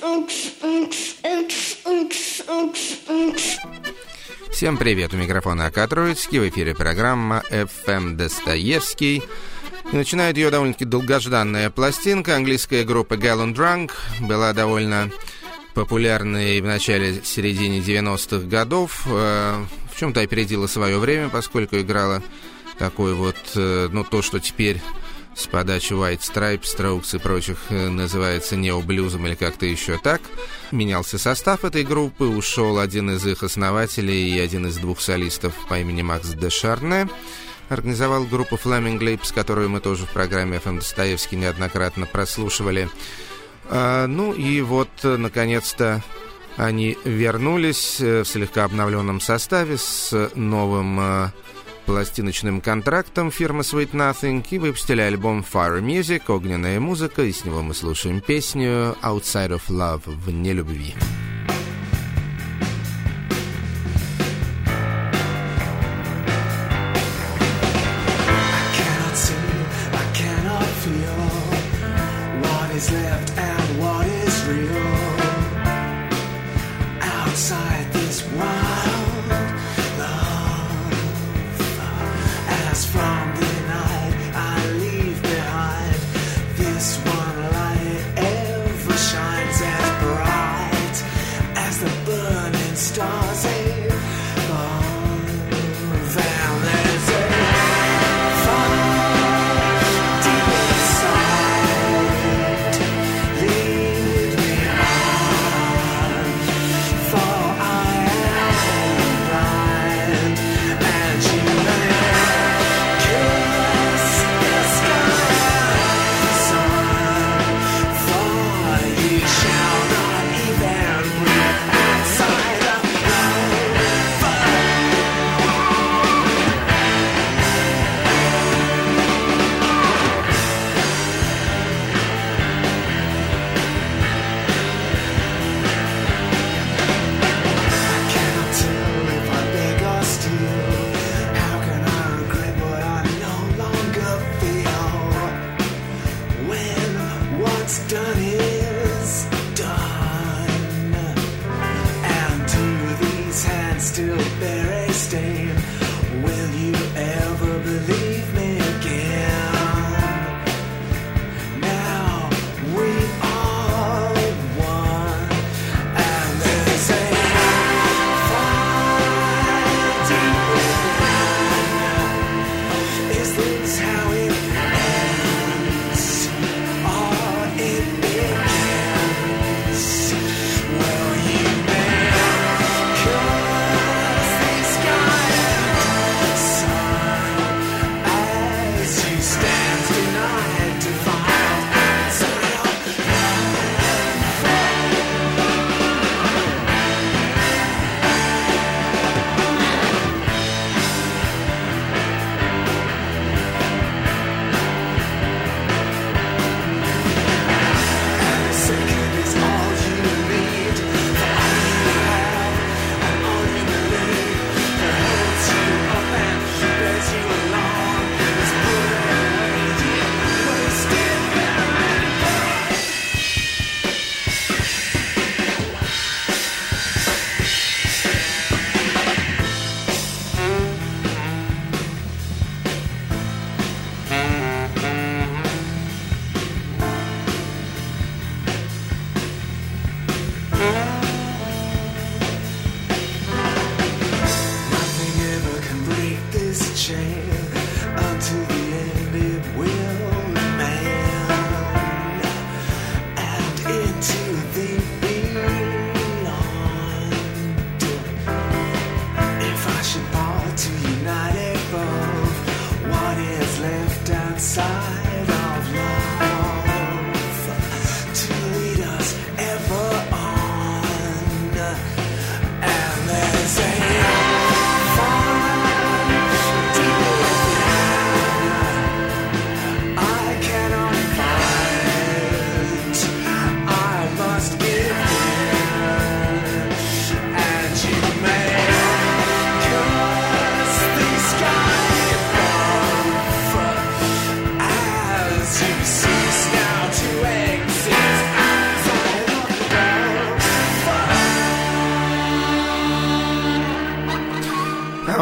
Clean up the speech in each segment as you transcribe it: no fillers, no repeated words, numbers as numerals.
Всем привет, у микрофона АК Троицкий, в эфире программа FM Достоевский. И начинает ее довольно-таки долгожданная пластинка. Английская группа Gallon Drunk была довольно популярной в начале-середине 90-х годов. В чем-то опередила свое время, поскольку играла такой вот, то, что теперь с подачи White Stripes, Strokes и прочих называется необлюзом или как-то еще так. Менялся состав этой группы, ушел один из их основателей и один из двух солистов по имени Макс де Шарне. Организовал группу Flaming Lips, которую мы тоже в программе FM Достоевский неоднократно прослушивали. И вот, наконец-то, они вернулись в слегка обновленном составе с новым пластиночным контрактом фирмы Sweet Nothing и выпустили альбом Fire Music, огненная музыка, и с него мы слушаем песню Outside of Love, вне любви.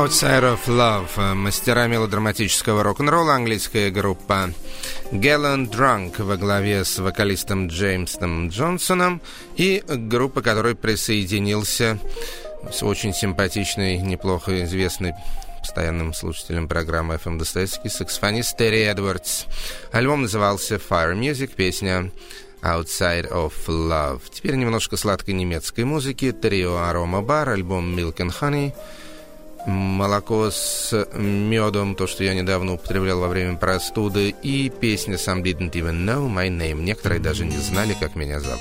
Outside of Love, мастера мелодраматического рок-н-ролла, английская группа Gallon Drunk во главе с вокалистом Джеймсом Джонсоном и группа, к которой присоединился с очень симпатичный, неплохо известный постоянным слушателям программы FM Достоевский саксофонист Терри Эдвардс. Альбом назывался Fire Music, песня Outside of Love. Теперь немножко сладкой немецкой музыки. Трио Aroma Bar, альбом Milk and Honey. Молоко с медом, то, что я недавно употреблял во время простуды, и песня Some Didn't Even Know My Name. Некоторые даже не знали, как меня зовут.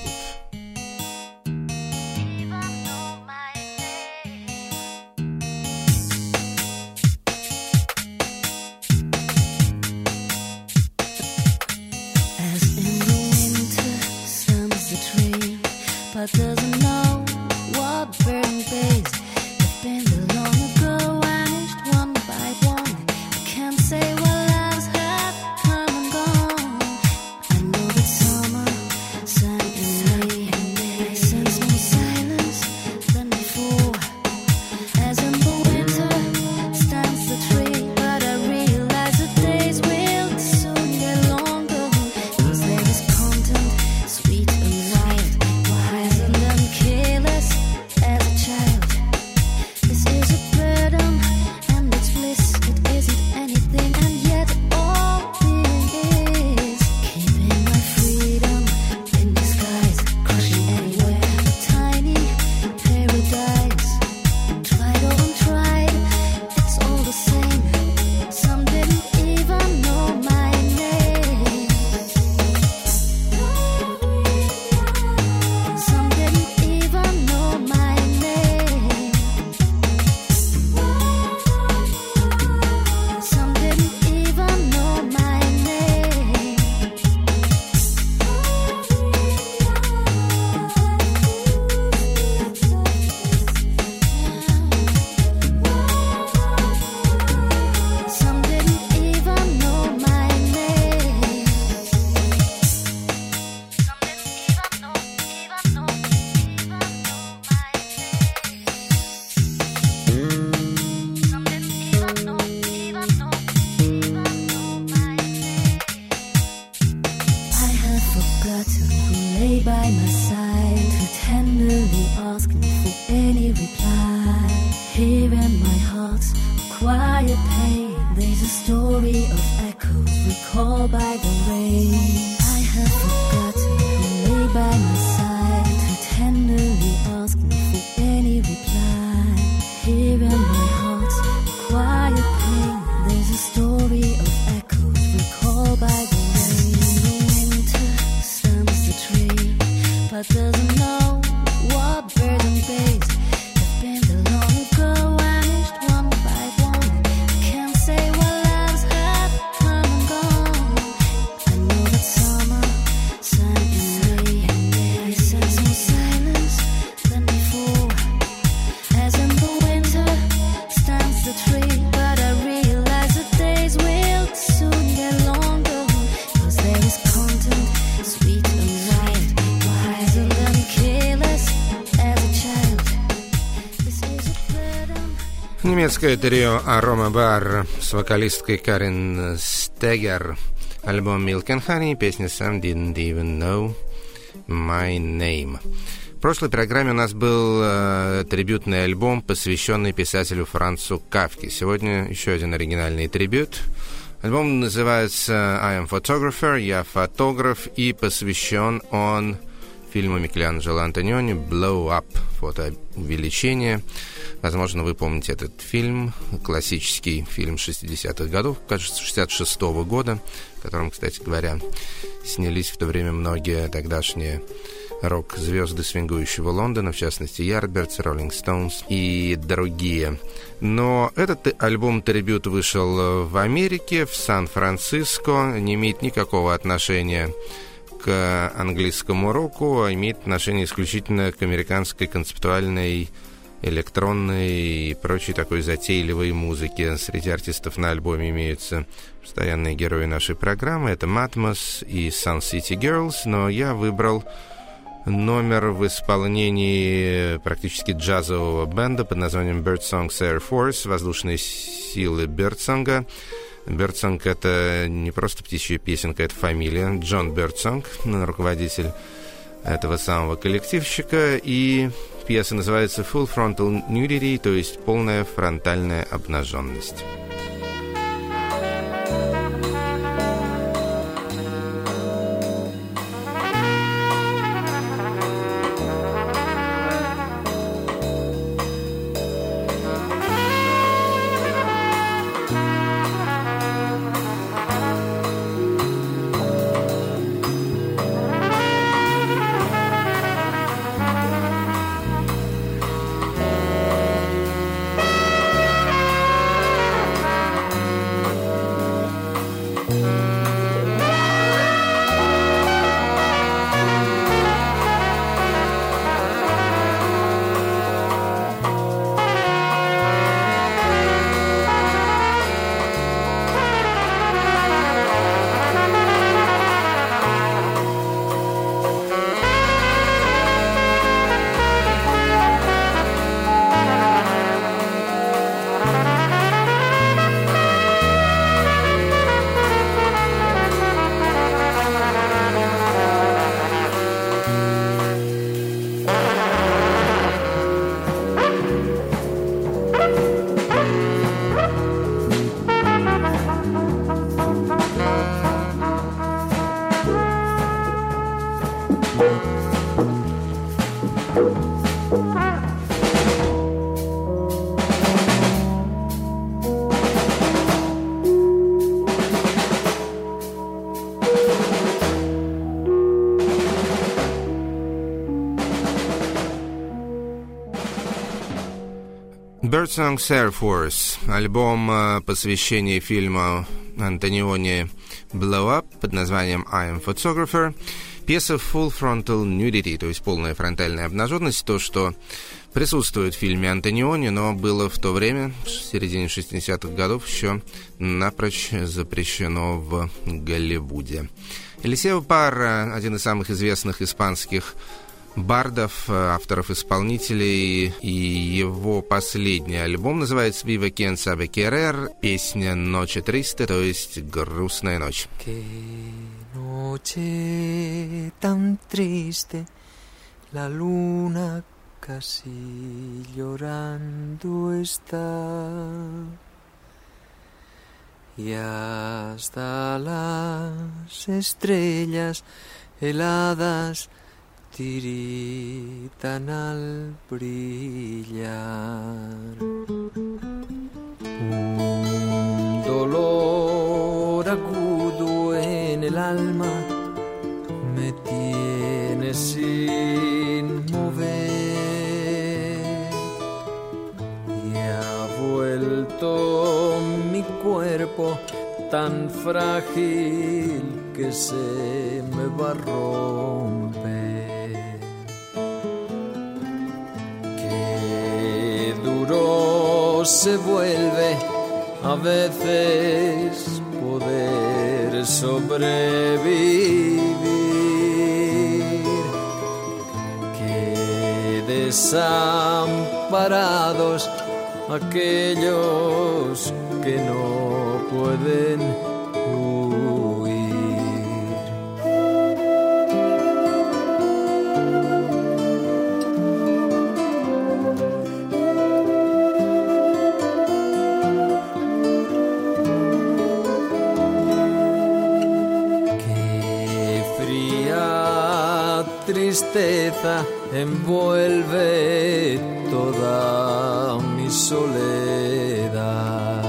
Немецкое трио Aroma Bar с вокалисткой Карен Стегер. Альбом Milk and Honey, песня Some Didn't Even Know My Name. В прошлой программе у нас был трибютный альбом, посвященный писателю Францу Кафке. Сегодня еще один оригинальный трибют. Альбом называется I Am Photographer, я фотограф, и посвящен он фильму Микеланджело Антониони «Blow Up», фотоувеличение. Возможно, вы помните этот фильм, классический фильм 60-х годов, кажется, 66-го года, в котором, кстати говоря, снялись в то время многие тогдашние рок-звезды свингующего Лондона, в частности, Yardbirds, Rolling Stones и другие. Но этот альбом-трибют вышел в Америке, в Сан-Франциско, не имеет никакого отношения к английскому року, а имеет отношение исключительно к американской концептуальной, электронной и прочей такой затейливой музыке. Среди артистов на альбоме имеются постоянные герои нашей программы. Это Matmos и Sun City Girls, но я выбрал Номер в исполнении практически джазового бенда под названием Birdsong's Air Force, воздушные силы Бирдсонга. Бирдсонг — это не просто птичья песенка, это фамилия. Джон Бирдсонг, руководитель этого самого коллективщика. И пьеса называется Full Frontal Nudity, то есть полная фронтальная обнаженность. Birdsong's Air Force, альбом посвящения фильму Антониони Blow Up под названием I Am Photographer. Пьеса Full Frontal Nudity, то есть полная фронтальная обнаженность, то, что присутствует в фильме Антониони, но было в то время, в середине 60-х годов, еще напрочь запрещено в Голливуде. Элисео Парра, один из самых известных испанских бардов, авторов-исполнителей, и его последний альбом называется «Viva quien sabe querer», песня «Noche triste», то есть «Грустная ночь». Noche tan triste, la luna casi llorando está, y hasta las estrellas heladas tiritan al brillar. Un dolor agudo en el alma me tiene sin mover y ha vuelto mi cuerpo tan frágil que se me va a romper. Se vuelve a veces poder sobrevivir, que desamparados aquellos que no pueden huir. Tristeza envuelve toda mi soledad.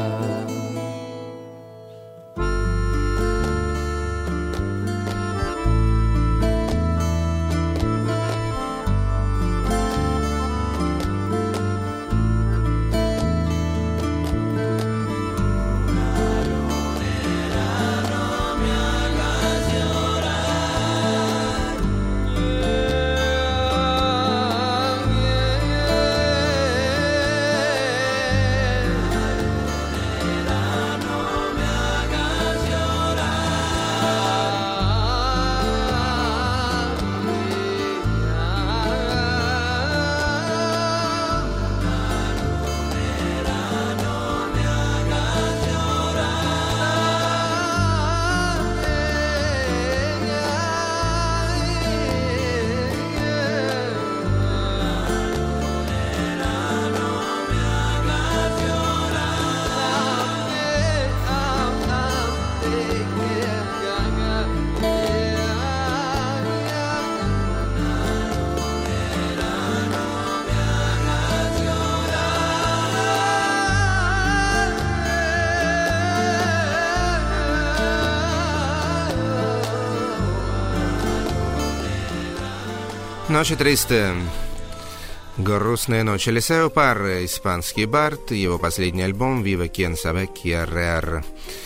Ночи 300. Грустная ночь. Элисео Парра, испанский бард. Его последний альбом «Viva quien sabe querer».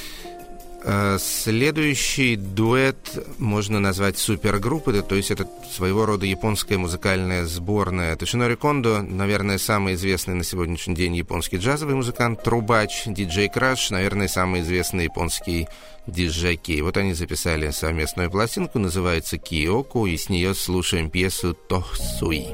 Следующий дуэт можно назвать супергруппой, то есть это своего рода японская музыкальная сборная. Тошинори Кондо, наверное, самый известный на сегодняшний день японский джазовый музыкант, трубач, диджей Краш, наверное, самый известный японский диджей Кей. Вот они записали совместную пластинку, называется «Киоку», и с нее слушаем пьесу «Тохсуи».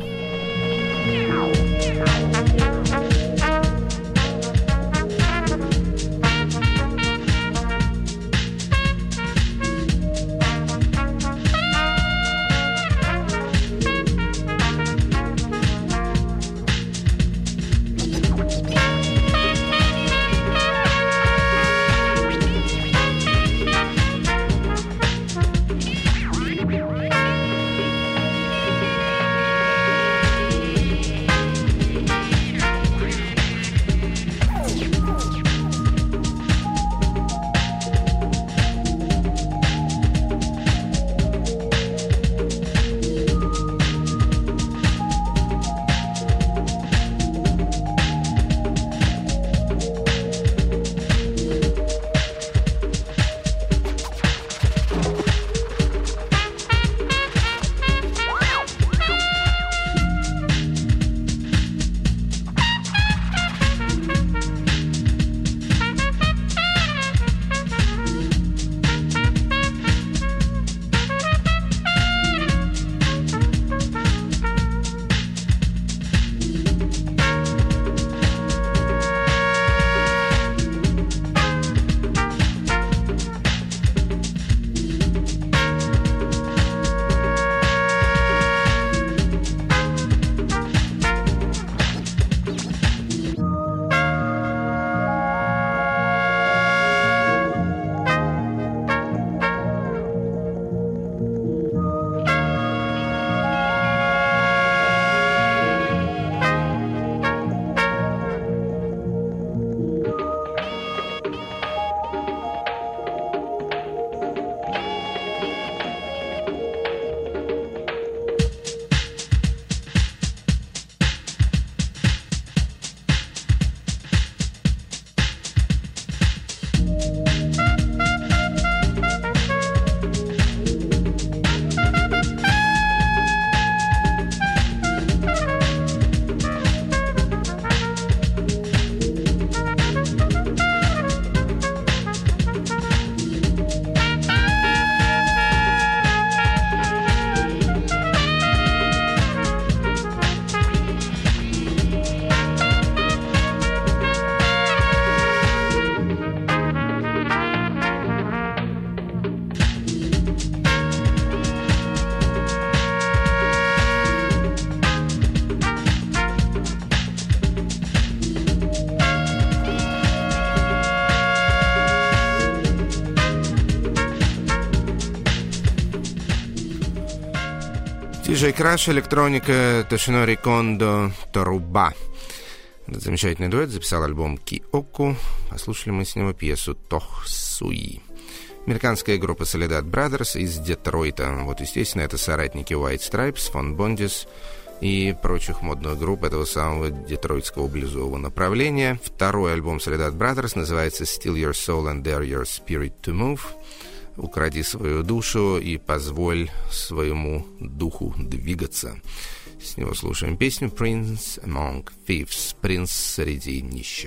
Диджей Краш, электроника, Тошинори Кондо, Торуба. Этот замечательный дуэт записал альбом «Киоку». Послушали мы с него пьесу «Тохсуи». Американская группа Soledad Brothers из Детройта. Вот, естественно, это соратники White Stripes, Von Bondis и прочих модных групп этого самого детройтского блюзового направления. Второй альбом Soledad Brothers называется «Still Your Soul and Dare Your Spirit to Move». «Укради свою душу и позволь своему духу двигаться». С него слушаем песню «Prince Among Thieves», «Принц среди нищих».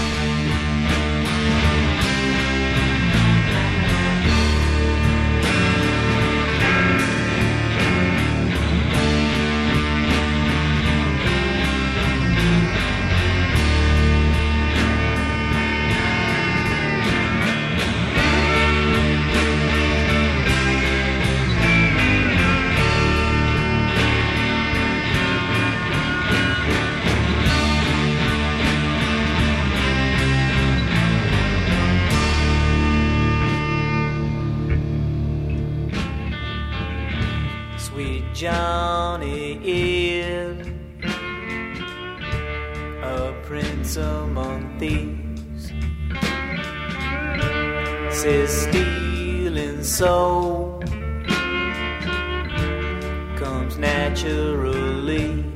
Johnny is a prince among thieves, says stealing so comes naturally.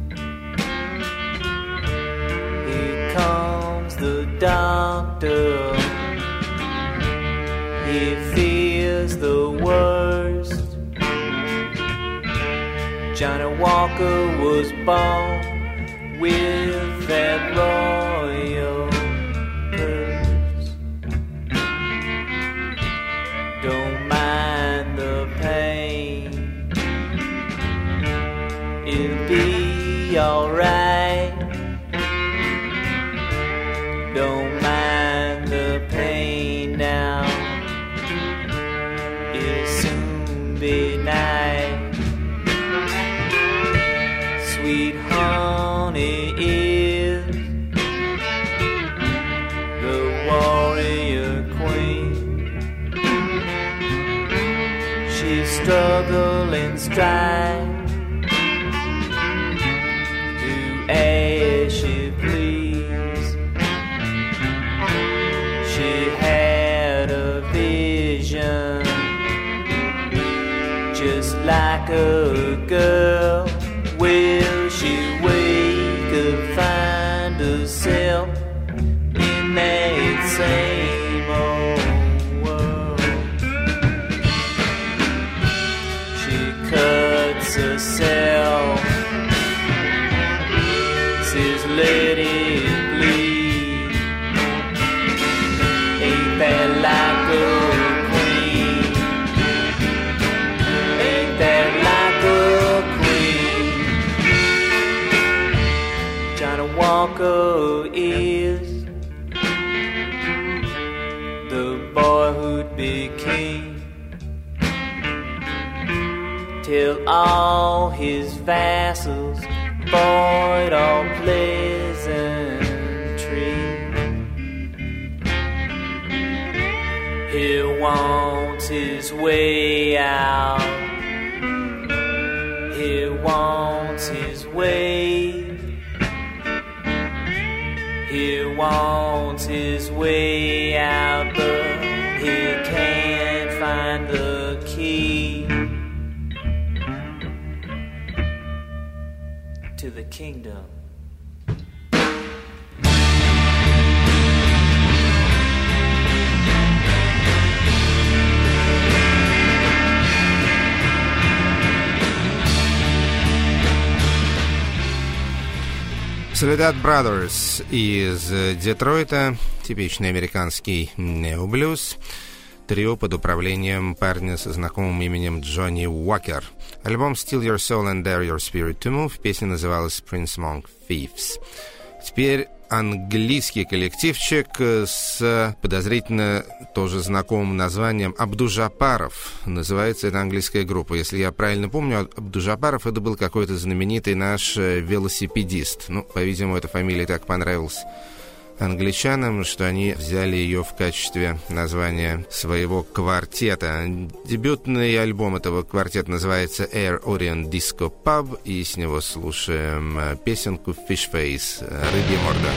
Here comes the doctor. He fears the worst. Johnny Walker was born with that royal curse. Don't mind the pain, it'll be alright. Don't mind the pain now, it'll soon be night. Sweet honey is the warrior queen. She struggle and strive to as she please. She had a vision just like a girl. Will she wake up, find herself in that same old world? She cuts herself, says let it bleed. Ain't that like a queen? Ain't that like a Walker is the boy who'd be king. Till all his vassals void all pleasantry. He wants his way out. He wants his way. He wants his way out, but he can't find the key to the kingdom. Soledad Brothers из Детройта, типичный американский необлюз, трио под управлением парня со знакомым именем Джонни Уокер. Альбом «Steal Your Soul and Dare Your Spirit to Move», песня называлась «Prince Monk Thieves». Теперь английский коллективчик с подозрительно тоже знакомым названием Абдужапаров. Называется эта английская группа. Если я правильно помню, Абдужапаров это был какой-то знаменитый наш велосипедист. Ну, по-видимому, эта фамилия так понравилась англичанам, что они взяли ее в качестве названия своего квартета. Дебютный альбом этого квартета называется Air Orient Disco Pub, и с него слушаем песенку Fish Face, «Рыбья морда».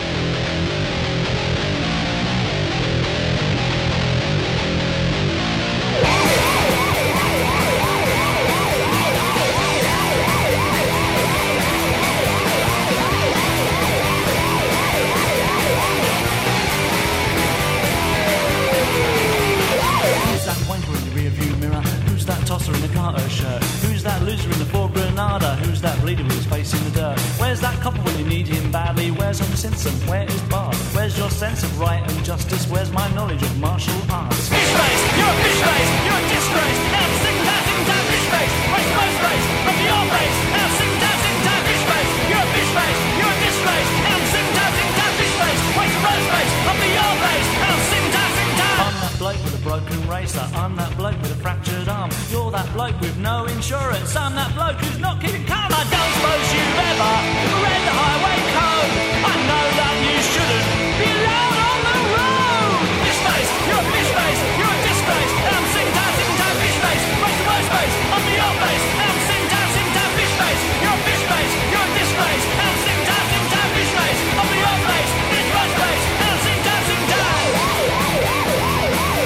Simpson, where is Bart? Where's your sense of right and justice? Where's my knowledge of martial arts? Fish face! You're a fish face! You're a disgrace! Now sing that fish face! Where's my face? From your face! Now sing that fish face! You're a fish face! You're a disgrace! Now sing that fish face! Where's your face? From your face! Now sing that! I'm that bloke with a broken racer. I'm that bloke with a fractured arm. You're that bloke with no insurance. I'm that bloke who's not keeping calm. I don't suppose you've ever read the highway code. I know that you shouldn't be loud on the road. Fish face, you're a fish face, you're a disgrace. I'm sing down, fish face. Where's the worst face? On the your face. I'm sing down, fish face. You're a fish face, you're a disgrace. I'm sing down, fish face. On the your face. It's worst face. I'm sing down,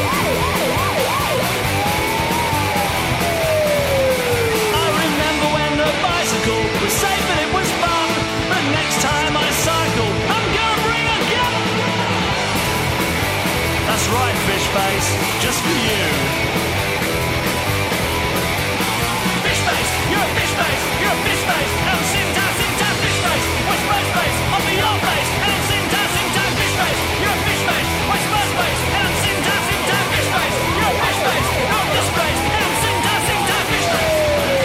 I remember when just for you. Fish face, you're a fish face, you're a fish face, and I'm Sinta, Sinta, fish face, West Coast face, I'll be your face, and I'm Sinta, Sinta, fish face, you're a fish face, West Coast face, and I'm Sinta, Sinta, fish face, you're a fish face, you're this face, and I'm Sinta, Sinta, fish face.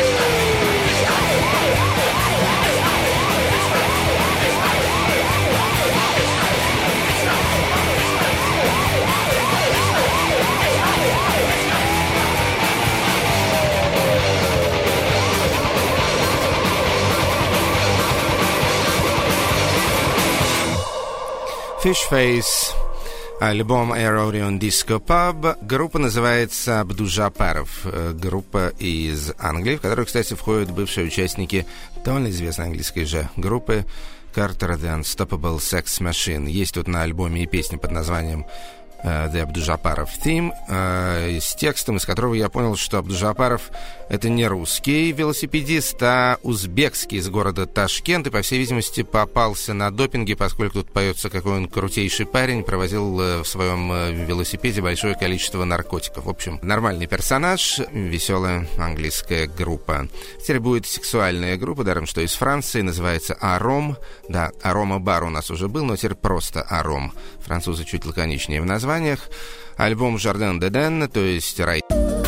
Fish Face, альбом Aeroreon Disco Pub. Группа называется Абдужапаров. Группа из Англии, в которую, кстати, входят бывшие участники довольно известной английской же группы Carter The Unstoppable Sex Machine. Есть тут на альбоме и песня под названием The Абдужапаров Theme, с текстом, из которого я понял, что Абдужапаров — это не русский велосипедист, а узбекский из города Ташкент, и, по всей видимости, попался на допинге, поскольку тут поется, какой он крутейший парень, провозил в своем велосипеде большое количество наркотиков. В общем, нормальный персонаж, веселая английская группа. Теперь будет сексуальная группа, даром что из Франции, называется Аром. Да, Арома Бар у нас уже был, но теперь просто Аром. Французы чуть лаконичнее в названиях. Альбом Жарден Деден, то есть рай.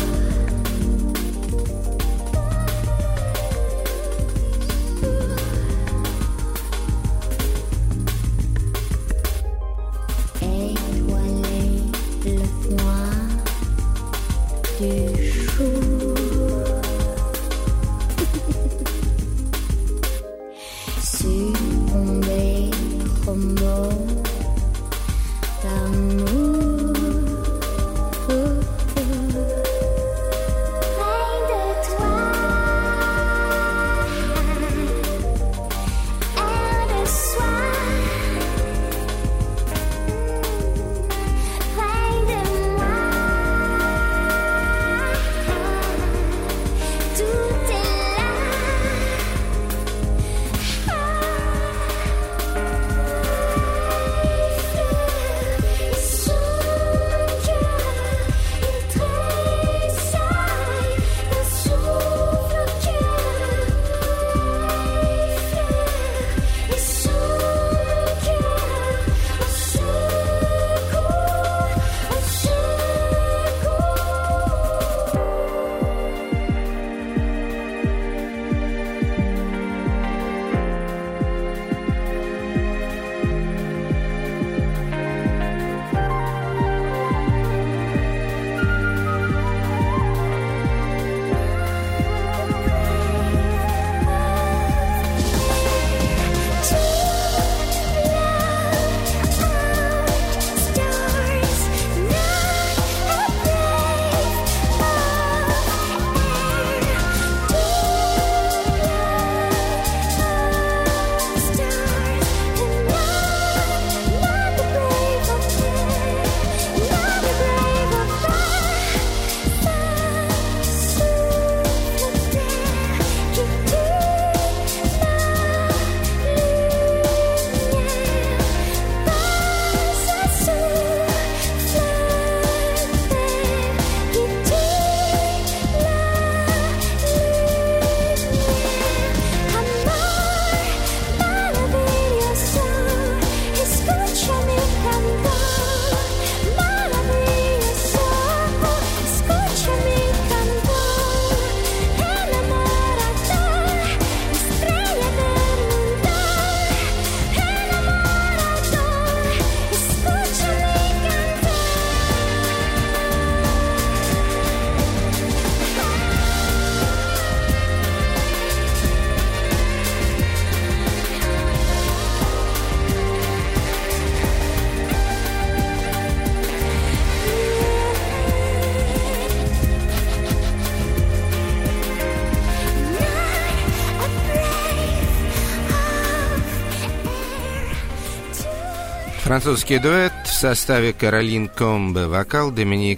Французский дуэт в составе Каролин Комбе, вокал, Доминик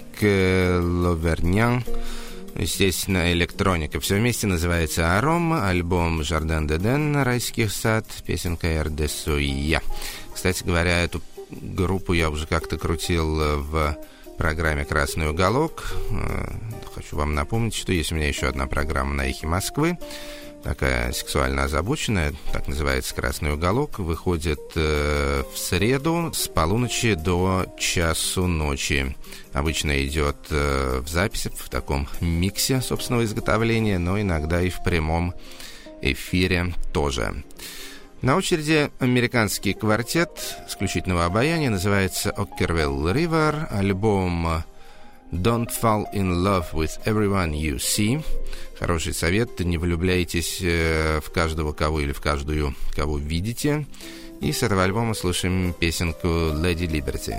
Ловернян, естественно, электроника. Все вместе называется «Аром», альбом Жарден Деден, «Райский сад», песенка «Эр де Суия». Кстати говоря, эту группу я уже как-то крутил в программе «Красный уголок». Хочу вам напомнить, что есть у меня еще одна программа на «Эхе Москвы», такая сексуально озабоченная, так называется «Красный уголок», выходит в среду с полуночи до часу ночи. Обычно идет в записи, в таком миксе собственного изготовления, но иногда и в прямом эфире тоже. На очереди американский квартет исключительного обаяния, называется Okkervil River, альбом Don't Fall in Love with Everyone You See. Хороший совет, не влюбляйтесь в каждого кого или в каждую, кого видите. И с этого альбома слушаем песенку Lady Liberty.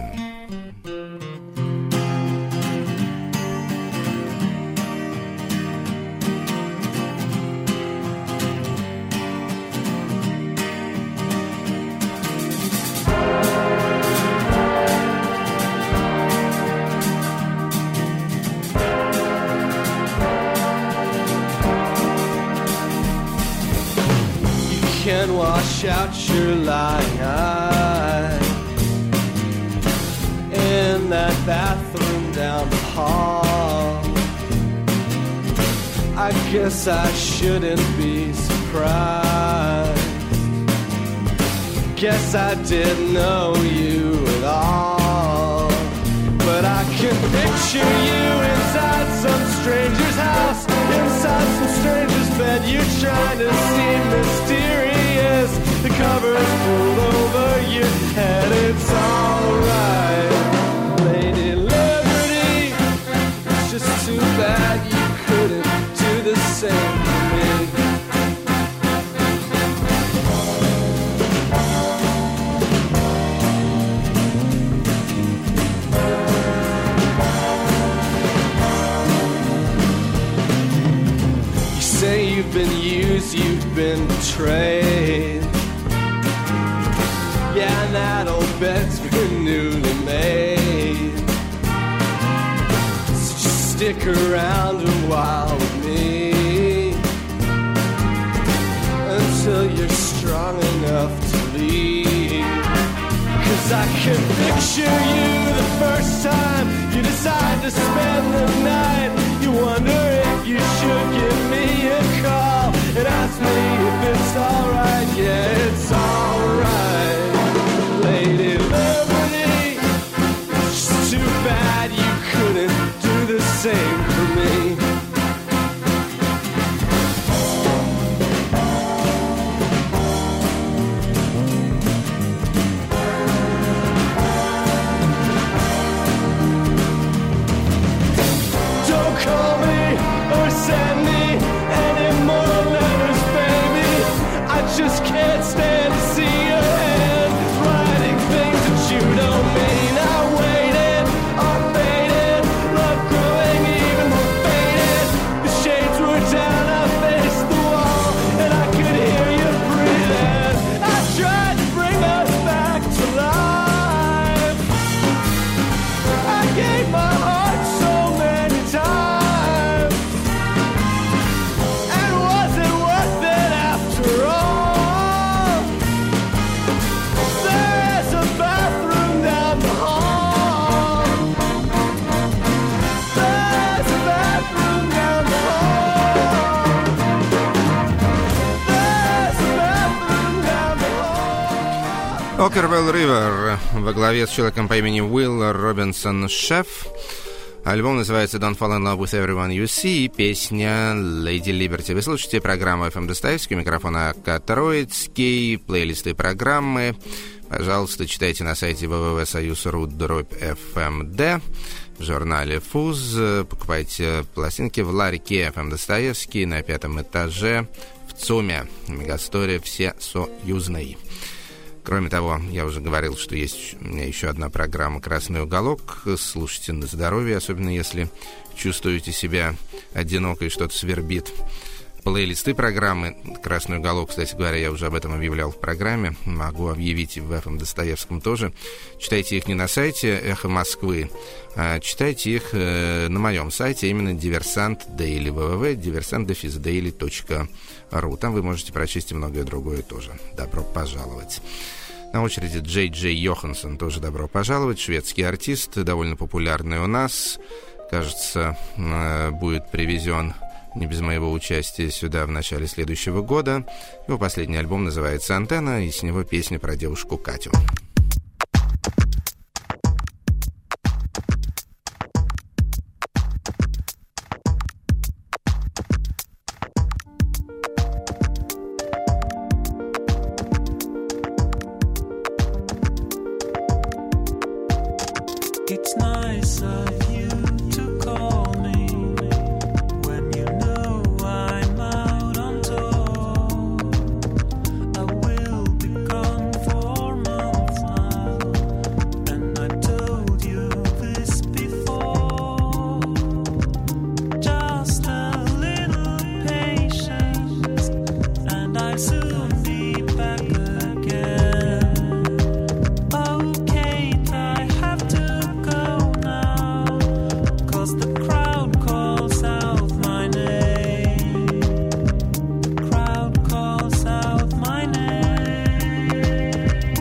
Can wash out your lying eye in that bathroom down the hall. I guess I shouldn't be surprised. Guess I didn't know you at all. But I can picture you inside some stranger's house, inside some stranger's bed. You're trying to seem mysterious. The cover's pulled over your head. It's alright, Lady Liberty. It's just too bad you couldn't do the same to me. You've been used, you've been betrayed. Yeah, and that old bed's been newly made. So just stick around a while with me until you're strong enough to leave. 'Cause I can picture you the first time you decide to spend the night. You wonder if you should give me a call and ask me if it's alright. Yeah, it's alright, Lady Liberty. It's just too bad you couldn't do the same for me. Call me or send me any more letters, baby. I just can't stand to see your hand writing things that you don't mean. I waited, I faded, love growing even more faded. The shades were down, I faced the wall, and I could hear you breathing. I tried to bring us back to life. I gave my heart so many times. Okkervil River во главе с человеком по имени Уилл Робинсон Шеф. Альбом называется Don't Fall in Love with Everyone You See и песня Lady Liberty. Вы слушаете программу FM Достоевский, микрофон АК Троицкий, плейлисты программы. Пожалуйста, читайте на сайте www.soyuz.ru/FMD, в журнале ФУЗ. Покупайте пластинки в ларьке FM Достоевский на 5-м этаже в ЦУМе, Мегасторе все союзной. Кроме того, я уже говорил, что есть у меня еще одна программа «Красный уголок». Слушайте на здоровье, особенно если чувствуете себя одиноко и что-то свербит. Плейлисты программы «Красный уголок», кстати говоря, я уже об этом объявлял в программе. Могу объявить и в FM Достоевском тоже. Читайте их не на сайте «Эхо Москвы», а читайте их на моем сайте, именно «Диверсант Дейли», www.diversant-daily.ru. Там вы можете прочесть и многое другое тоже. Добро пожаловать. На очереди Джей Джей Йоханссон, тоже добро пожаловать, шведский артист, довольно популярный у нас. Кажется, будет привезен не без моего участия сюда в начале следующего года. Его последний альбом называется «Антенна», и с него песня про девушку Катю. It's nice of you to call me when you know I'm out on tour. I will be gone for months now, and I told you this before. Just a little patience, and I'll soon be back again. Oh, Kate, I have to the crowd calls out my name. The crowd calls out my name.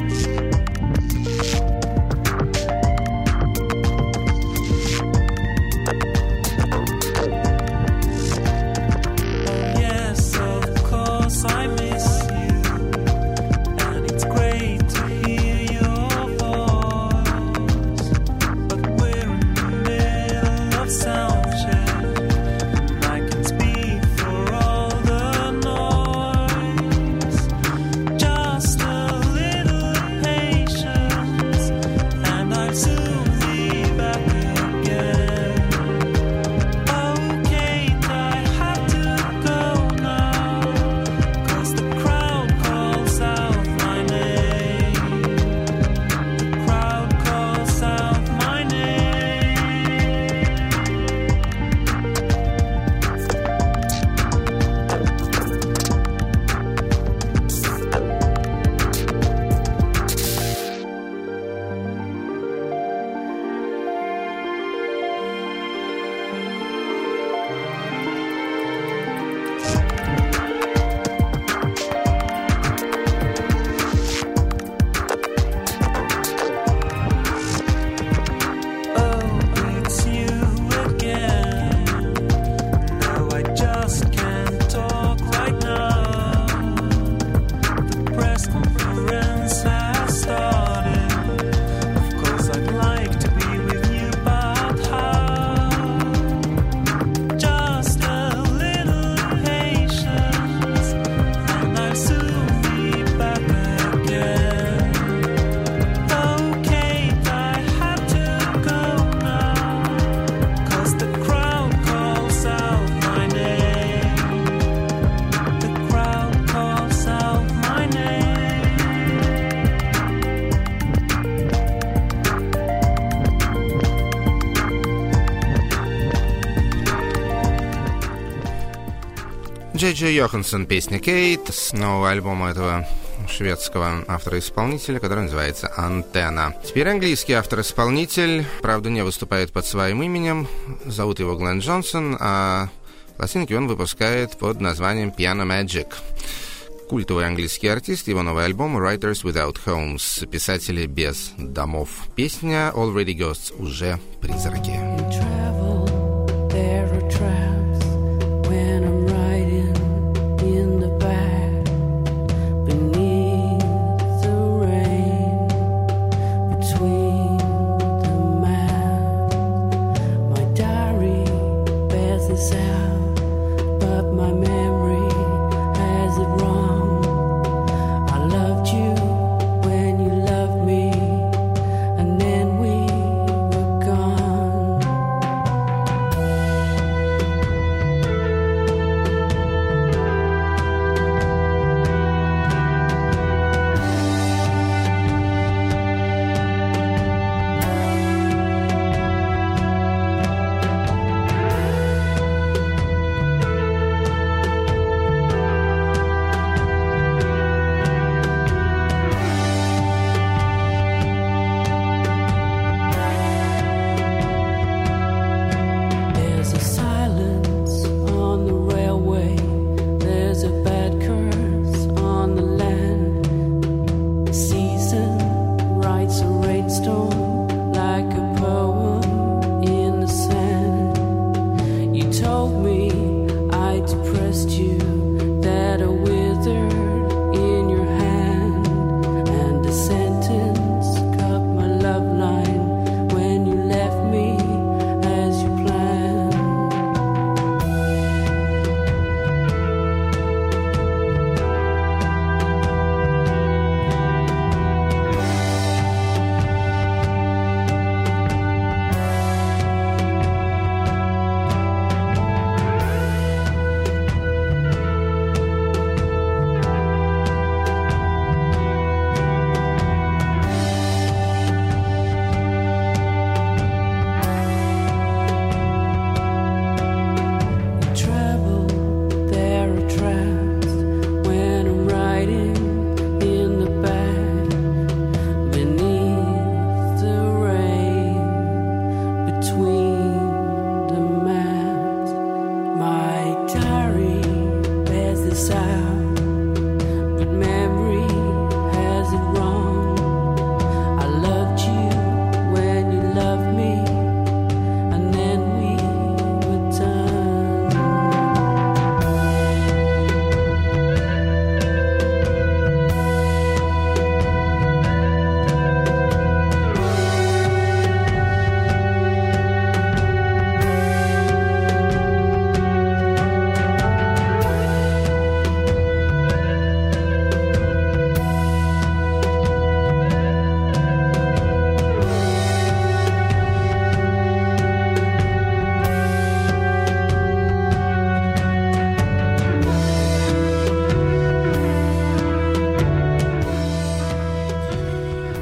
Oh yes, of course I miss you, and it's great to hear your voice, but we're in the middle of sound check, and I can speak for all the noise. Just a little patience, and I'll soon be back again. Oh, Kate, I have to go now, 'cause the crowd calls out my name. The crowd calls out my name. Oh, it's you again. No, I just can't talk right now. The press conference has started. Of course, I'd like to be with you, but how? Just a little patience, and I'll soon be back again. Oh, Kate, I have to go now, 'cause the crowd calls out my name. The crowd calls out my name. Джей Джей Йоханссон, песня «Кейт» с нового альбома этого шведского автора-исполнителя, который называется «Антенна». Теперь английский автор-исполнитель, правда, не выступает под своим именем, зовут его Глен Джонсон, а пластинки он выпускает под названием «Piano Magic». Культовый английский артист, его новый альбом «Writers Without Homes», писатели без домов. Песня «Already Ghosts», уже призраки. Travel, there are traps when I'm riding in the back beneath the rain, between the maps. My diary bears this out, but my memory has it wrong. I loved you when you loved me, and then we were gone.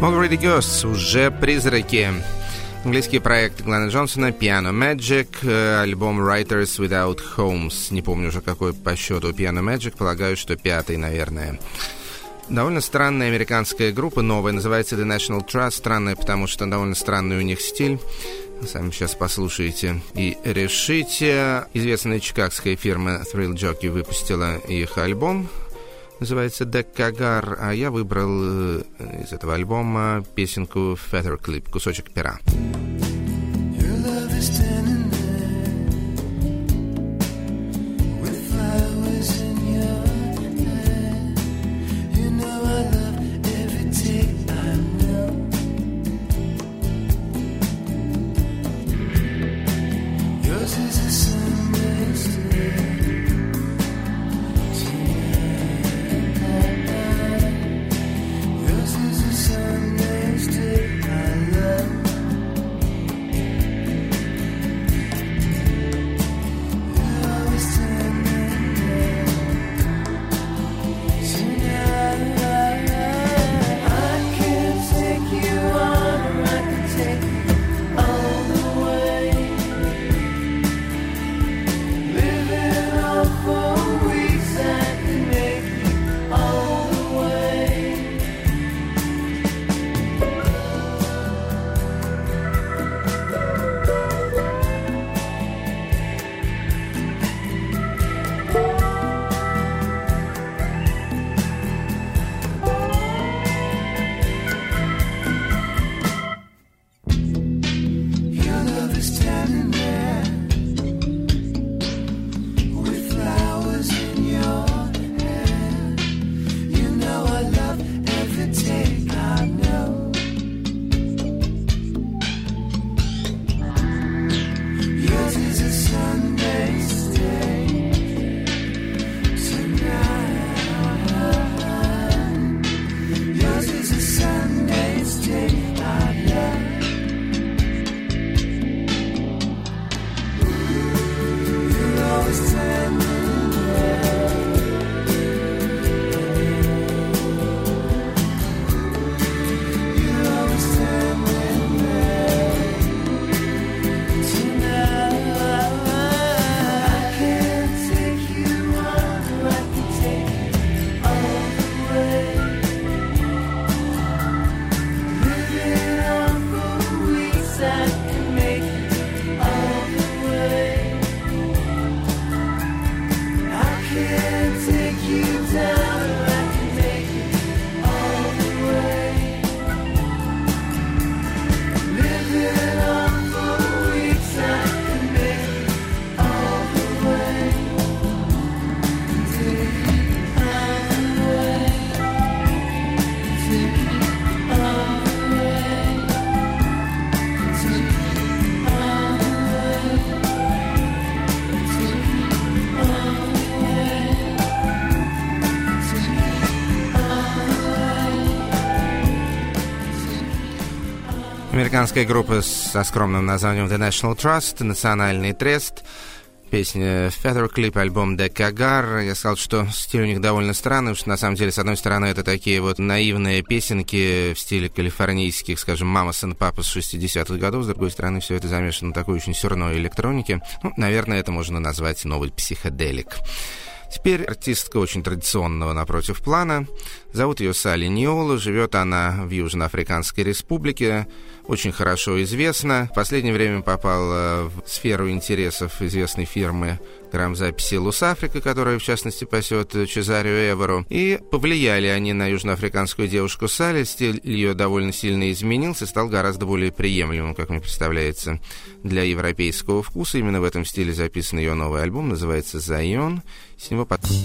Already Ghosts, уже призраки. Английский проект Глена Джонсона, Piano Magic, альбом Writers Without Homes. Не помню уже какой по счету Piano Magic, полагаю, что 5-й, наверное. Довольно странная американская группа, новая, называется The National Trust. Странная, потому что довольно странный у них стиль. Сами сейчас послушайте и решите. Известная чикагская фирма Thrill Jockey выпустила их альбом. Называется «Декагар», а я выбрал из этого альбома песенку «Feather Clip», кусочек пера. Американская группа со скромным названием The National Trust, Национальный трест. Песня Feather Clip, альбом «Декагар». Я сказал, что стиль у них довольно странный, потому что, на самом деле, с одной стороны, это такие вот наивные песенки в стиле калифорнийских, скажем, «Мамас и Папас» 60-х годов. С другой стороны, все это замешано на такой очень сырной электронике. Ну, наверное, это можно назвать новый психоделик. Теперь артистка очень традиционного напротив плана. Зовут ее Салли Ниола. Живет она в Южноафриканской республике. Очень хорошо известна. В последнее время попала в сферу интересов известной фирмы грамзаписи «Лус-Африка», которая, в частности, пасет Чезарио Эвору. И повлияли они на южноафриканскую девушку Салли. Стиль ее довольно сильно изменился, стал гораздо более приемлемым, как мне представляется, для европейского вкуса. Именно в этом стиле записан ее новый альбом, называется «Зайон». С него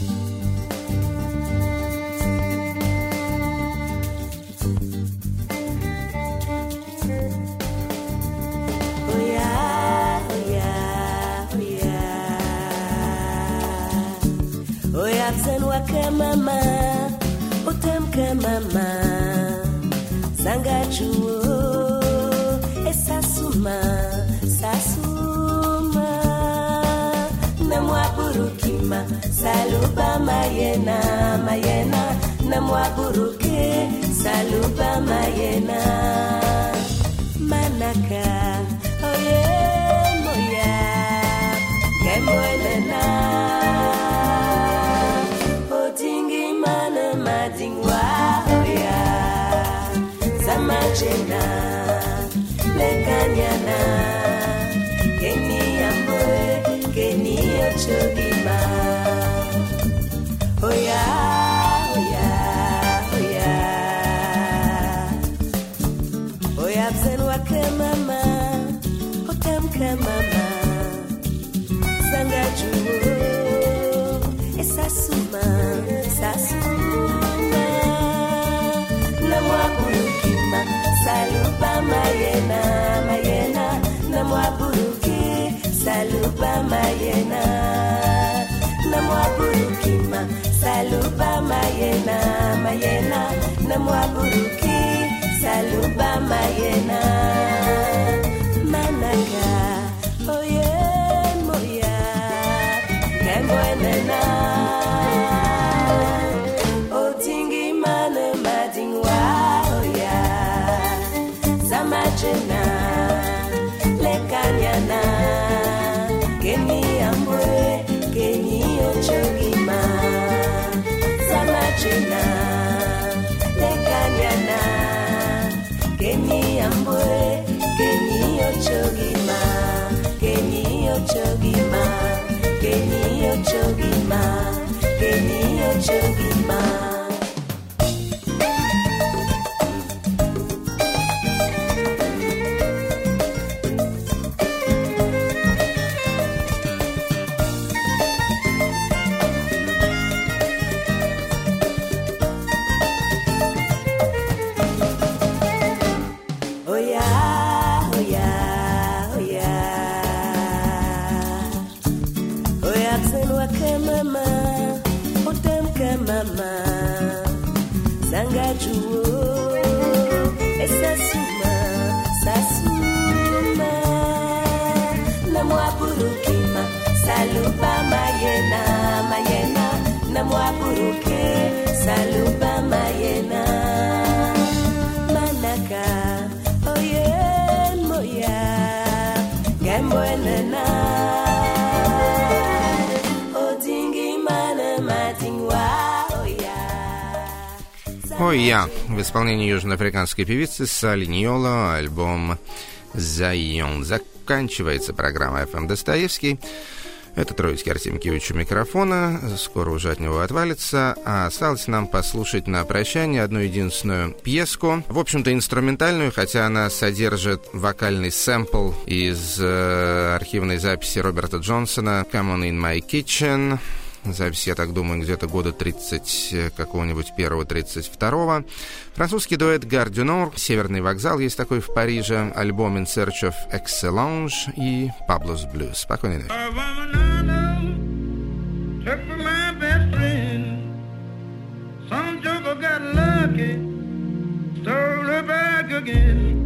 Mama, utemke mama, sangachuo, esasuma, sasuma, namwaburukima, saluba mayena, mayena, namwaburuke, saluba mayena. madingwa oya zamachena lekanyana keni amboe keni ochogima oya oya oya oya bzenwa kemama otem kemama sangajuo esasuma sasuma namwabulukima saluba mayena mayena namwabuluki saluba mayena namwabulukima saluba mayena mayena namwabuluki saluba mayena manaka oye moya kemboenena otingi mane madingwa oya zamachena lekanyana keni ambwe keni ochogima zamachena lekanyana keni ambwe keni ochogima keni ochogima keni ochogima keni ochogima oya oya oya oya tsenwa kemama otem kemama sangajuo esasuma sasuma namwabulukima saluba mayena mayena namwabuluke saluba mayena manaka oye moya gemboenena odingi mana matingwa oya «Ой, я» в исполнении южноафриканской певицы Салли Ньоло, альбом «Зайон». Заканчивается программа «FM Достоевский». Это Троицкий Артем Кивич у микрофона. Скоро уже от него отвалится. А осталось нам послушать на прощание одну единственную пьеску. В общем-то, инструментальную, хотя она содержит вокальный сэмпл из архивной записи Роберта Джонсона «Come on in my kitchen». Запись, я так думаю, где-то года 30 какого-нибудь 1-32. Французский дуэт Gare du Nord, «Северный вокзал», есть такой в Париже, альбом In Search of Excellence и Pablo's Blues. Спокойной ночи. Some joker got lucky, stole her back again.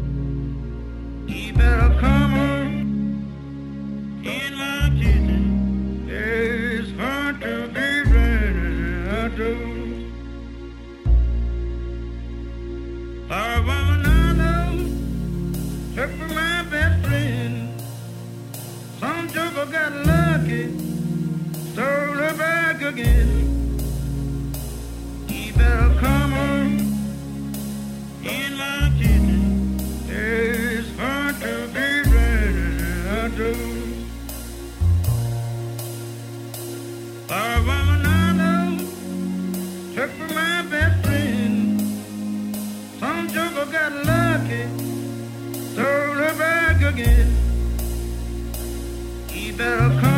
He better come on in my kitchen. It's hard to be ready, I do. Our woman I know took for my best friend. Some joker got lucky, stole her back again. He better come on in my kitchen. It's hard to be ready, I do. Our woman I know took for my best friend. Some joker got lucky, stole her back again. He better come